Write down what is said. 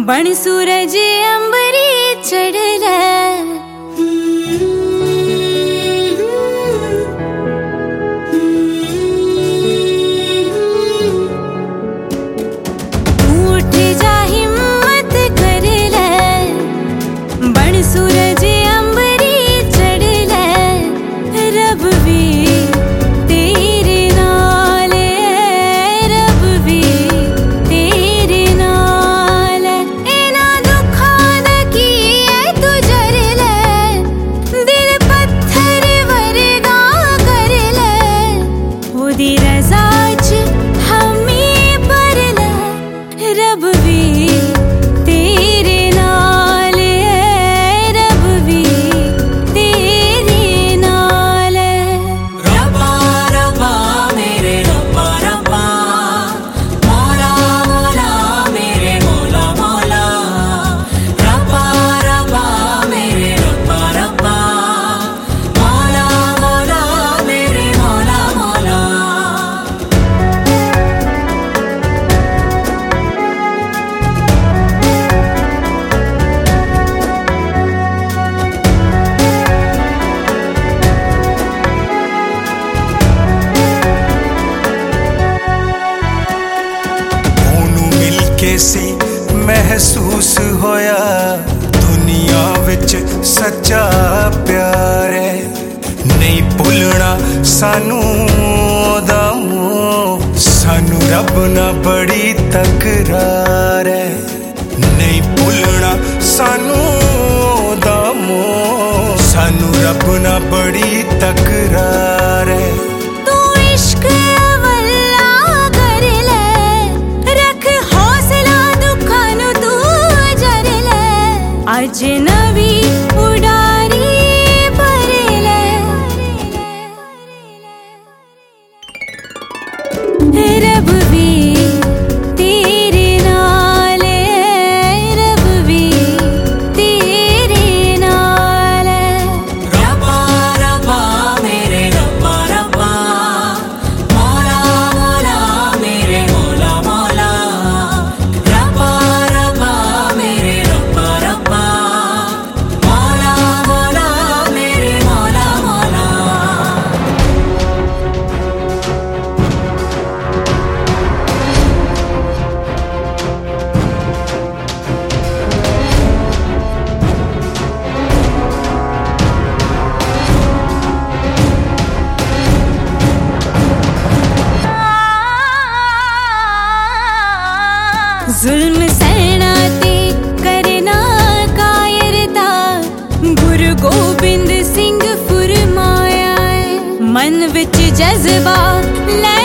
बण सूरज अंबरी चढ़ले उठ जा हिम्मत कर ले बण सूरज अंबरी चढ़ले रब भी तेरे नाल रब भी तेरे नाल इना दुखां दा की है तू जर ले दिल पत्थर वर्गा कर ले ओदी रज़ा च हमें पर ले रब भी तेरे नाल रब भी तेरे नाल रब्बा रब्बा मेरे रब्बा रब्बा मौला मौला मेरे मौला मौला रब्बा रब्बा मेरे रब्बा रब्बा मौला मौला मेरे मौला मौला ਉਹਨੂੰ ਮਿਲ ਕੇ ਸੀ ਮਹਿਸੂਸ ਹੋਇਆ ਦੁਨੀਆ ਵਿੱਚ ਸੱਚਾ ਪਿਆਰ ਹੈ ਨਹੀਂ ਭੁੱਲਣਾ ਸਾਨੂੰ ਉਹਦਾ ਮੋਹ ਸਾਨੂੰ ਰੱਬ ਨਾਲ ਬੜੀ ਤਕਰਾਰ ਹੈ ਨਹੀਂ ਭੁੱਲਣਾ ਸਾਨੂੰ ਉਹਦਾ ਮੋਹ ਸਾਨੂੰ ਰੱਬ ਨਾਲ ਬੜੀ ਤਕਰਾਰ ਹੈ तू इश्क अवल्ला कर ले रख हौसला दुखां नू तू जर ले अजनबी उडारी पर ले रब भी तेरे नाल रब भी तेरे नाल रब्बा रब्बा मेरे रब्बा रब्बा मौला मौला मेरे मौला मौला रब्बा रब्बा मेरे रब्बा रब्बा मौला मौला मेरे मौला मौला जुल्म सहना ते करना कायरता गुरु गोबिंद सिंह फुरमाया है मन विच जज्बा